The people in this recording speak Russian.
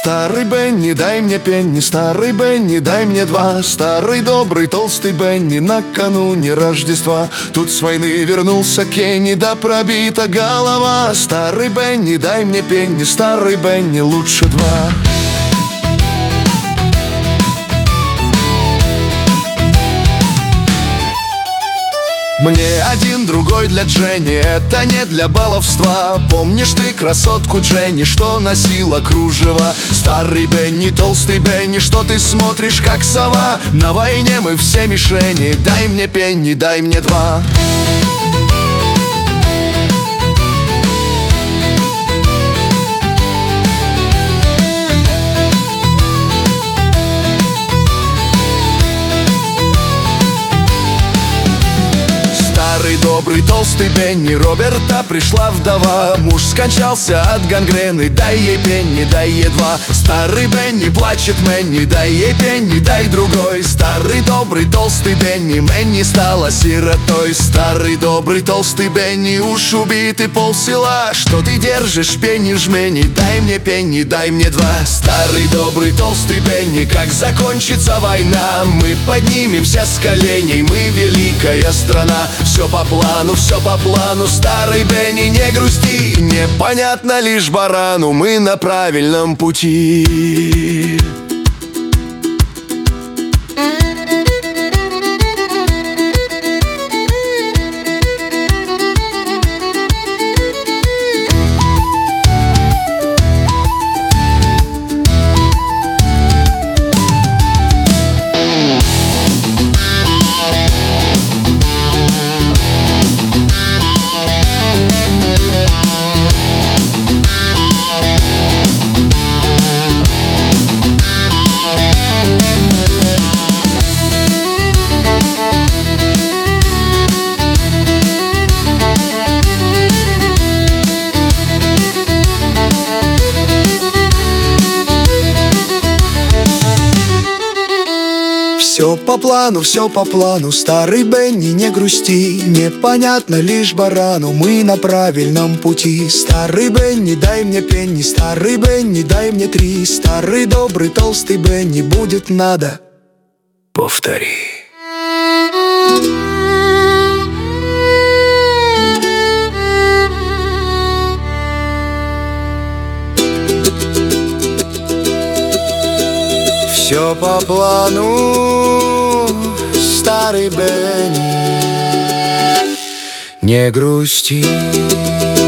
Старый Бенни, дай мне пенни, старый Бенни, дай мне два. Старый добрый толстый Бенни, накануне Рождества. Тут с войны вернулся Кенни, да пробита голова. Старый Бенни, дай мне пенни, старый Бенни, лучше два. Мне один, другой для Дженни, это не для баловства. Помнишь ты красотку Дженни, что носила кружево? Старый Бенни, толстый Бенни, что ты смотришь как сова? На войне мы все мишени, дай мне пенни, дай мне два. Старый добрый толстый Бенни, Роберта пришла вдова. Муж скончался от гангрены, дай ей пенни, дай ей два. Старый Бенни, плачет Мэнни, дай ей пенни, дай другой. Старый добрый толстый Бенни, Мэнни стала сиротой. Старый добрый толстый Бенни, уж убитый полсела. Что ты держишь, пенни жмени, дай мне пенни, дай мне два. Старый добрый толстый Бенни, как закончится война, мы поднимемся с коленей, мы великая страна. Все по плану, старый Бенни, не грусти. Непонятно лишь барану, мы на правильном пути. Все по плану, старый Бенни, не грусти. Непонятно лишь барану, мы на правильном пути. Старый Бенни, дай мне пенни, старый Бенни, дай мне три. Старый добрый толстый Бенни, будет надо, повтори. Все по плану, старый Бенни, не грусти.